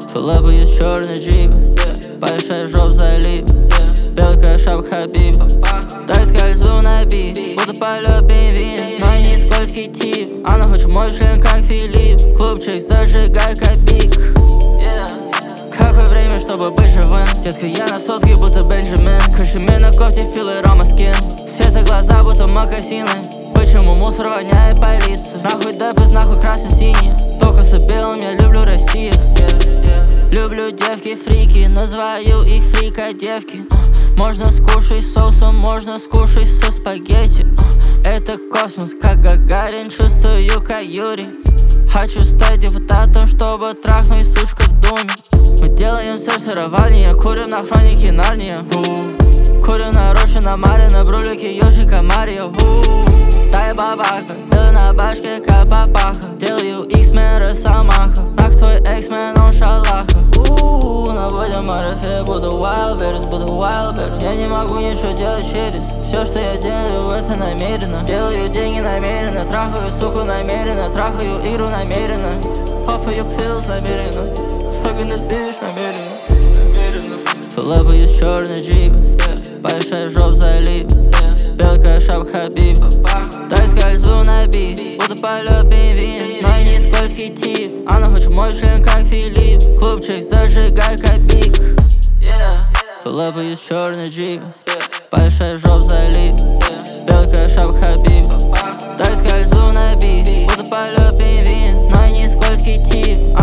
Лапаю черный джип, большая жопа залив. Белка шапка Хабиб, дай скользу на бит. Будто полет пингвин, но не скользкий тип. Она хочет мой член, как Филипп. Клубчик, зажигай копик. Какое время, чтобы быть живым? Детка, я на сотке, будто Бенджамин. Кашемир на кофте, филы, рома скин. Света глаза, будто мокасины. Почему мусор воняет полиция? Нахуй депес, нахуй красно-синий. Только с белым, я люблю Россию. Люблю девки, фрики, называю их фрика девки. Можно скушать соусом, можно скушать со спагетти. Это космос, как Гагарин, чувствую, как Юрий. Хочу стать депутатом, чтобы трахнуть сучка в думе. Мы делаем сортирование, курим на хронике Нарния. Курим на роще, на маре, на брулике ежика Марио. Дай бабаха, белый на башке, как папаха. Делаю X-Men, Росомаха. Нах твой экс-мен, он шалаха. Наводим марафе, буду Wildberries, буду Wildberries. Я не могу ничего делать через. Все, что я делаю, это намеренно. Делаю деньги намеренно, трахаю суку намеренно. Трахаю игру намеренно. Попаю pills намеренно. Fucking this bitch намеренно. Лапаю черный джип, большая жопа залив. Белка шапка Хабиб, дай скользу на бит. Будто полет пингвин, но не скользкий тип. Она хочет мой член, как Филипп. Клубчик, зажигай копик. Лапаю черный джип, большая жопа залив. Белка шапка Хабиб, дай скользу на бит. Будто полет пингвин, но не скользкий тип.